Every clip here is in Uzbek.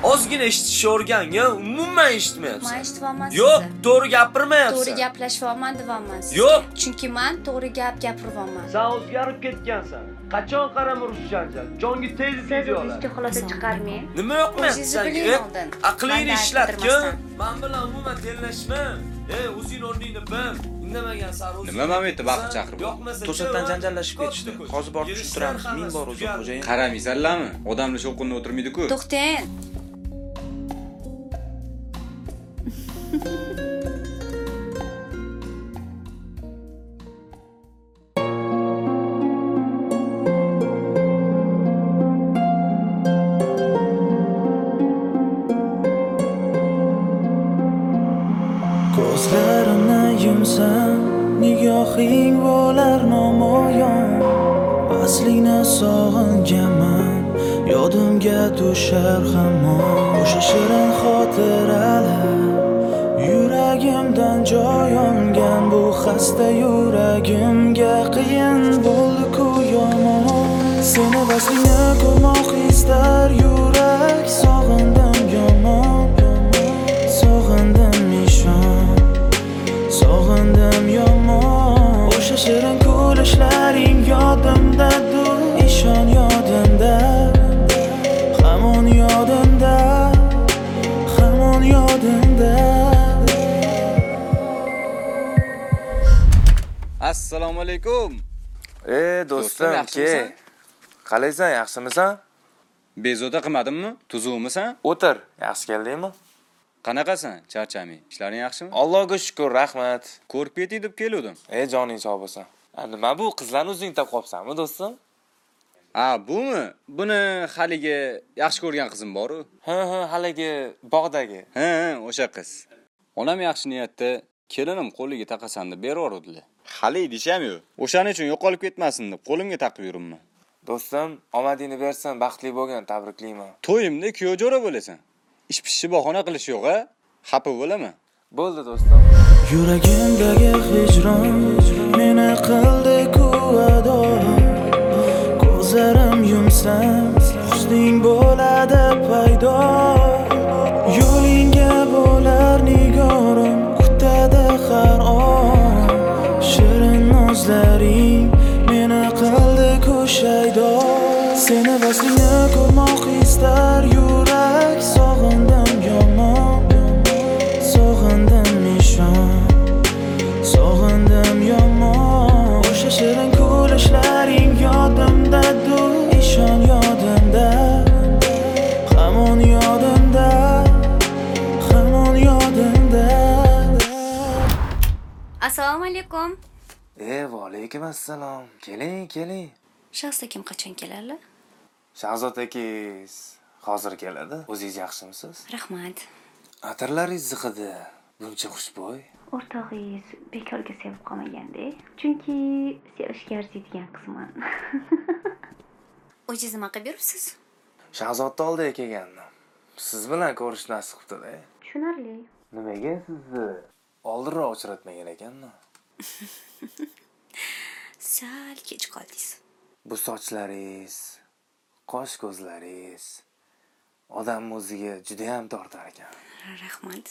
Ozgina eshitishni o'rganga, umuman eshitmayapsan. Men eshitmayapman. Yo'q, to'g'ri gapirmayapsan. To'g'ri gaplashyapman deyapman sizga. Yo'q. Chunki men to'g'ri gap gapiryapman. Sen o'zgarib ketgansan. Qachon qarama urush janjal. Jonga tegdi-tegdi Sizga xulosa chiqarmang. Nima yo'qmi senga? Aqlingni ishlatgin. Men bilan umuman tenglashma. O'zing o'rningni bil. Indamagan sari o'zing. Nima mameti vaqt chaqirib? To'satdan janjallashib ketishdi. Hozir borib tushuntiramiz. Ming bor o'zi xo'jayin. Qaramaysanlarmi? Odamlar shovqinda o'tirmaydi-ku. To'xtang. Ko'zlarimni yumsam, nigohing bo'lar namoyon. Aslingni sog'inganman, yodimga tushar hamon. O'sha shirin xotiralar, yuragimdan joy olgan. Bu xasta yuragimga qiyin bo'ldi-ku yomon. Seni vaslingni ko'rmoq istar yurak, sog'indim yomon. Sog'indim ishon, sog'indim yomon. O'sha shirin kulishlaring yodimda-dur, ishon yodimda. Hamon yodimda, hamon yodimda. Assalomu alaykum. Do'stim, ke. Qalaysan, yaxshimisan? Bezovta qilmadimmi? Tuzukmisan? O'tir, yaxshi keldingmi? Qanaqasan? Charchamay. Ishlaring yaxshimi? Allohga shukr, rahmat. Ko'rib ketdik deb keldim. Joning sog' bo'lsin. Nima bu qizlarni o'zing topib qolibsanmi, do'stim? Bumi? Buni haligi yaxshi ko'rgan qizim bor-ku. Ha, haligi bog'dagi. Ha, o'sha qiz. Onam yaxshi niyatda kelinim qo'liga taqasan deb bervordilar. Hali deysham yo'q. O'shaning uchun yo'qolib ketmasin deb qo'limga taqib yuribman. Do'stim, omadingni bersin, baxtli bo'lgan, tabriklayman. To'yimda kuyov jo'ra bo'lasan. Ish pishni bahona qilish yo'q-a? Xafa bo'laman. Bo'ldi, do'stim. Yuragimdagi hijron meni qildi-ku ado. Ko'zlarim yumsam, husning bo'ladi paydo. Yo'lingga bo'lar nigorim, kutadi har on. Shirin nozlaring meni qildi-ku shaydo. Seni vaslingni ko'rmoq istar yurak, sog'indim yomon. Sog'indim ishon, sog'indim yomon. O'sha shirin kulishlaring yodimda-dur, ishon yodimda. Hamon yodimda, hamon yodimda. Assalomu alaykum. Va alaykum assalom. Keling. Shaxs akim qachon keladi? Shahzod akangiz hozir keladi. O'zingiz yaxshimisiz? Rahmat. Atirlaringiz ziqidi. Buncha xushbo'y. O'rtog'ingiz bekorga sevib qolmaganda, chunki sevishga arziydigan qizman. O'zingiz nima qilib yuribsiz? Shahzodni oldiga kelgandim. Siz bilan ko'rish nasib qildi-da. Tushunarli. Nimaga sizni oldinroq uchratmagan ekanman? Sal kech qoldingiz. Bu sochlaringiz, qosh ko'zlaringiz odam o'ziga juda ham tortar ekan. Rahmat.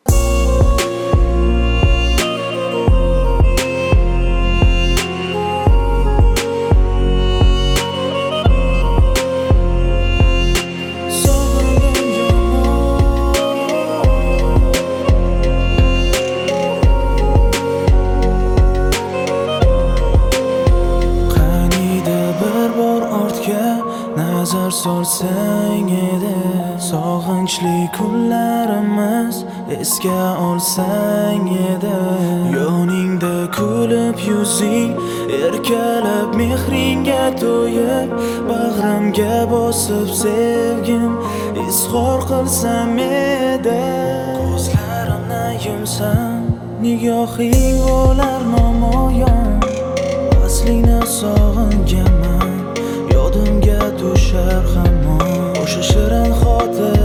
Nazar solsang edi, sog'inchli kunlarimiz esga olsang edi. Yoningda kulib yuzing, erkalab mehringga to'yib, bag'rimga bosib sevgim izhor qilsam edi. Ko'zlarimni yumsam, nigohing bo'lar namoyon. Aslingni sog'inganman, yodimga tushar hamon. O'sha shirin xotir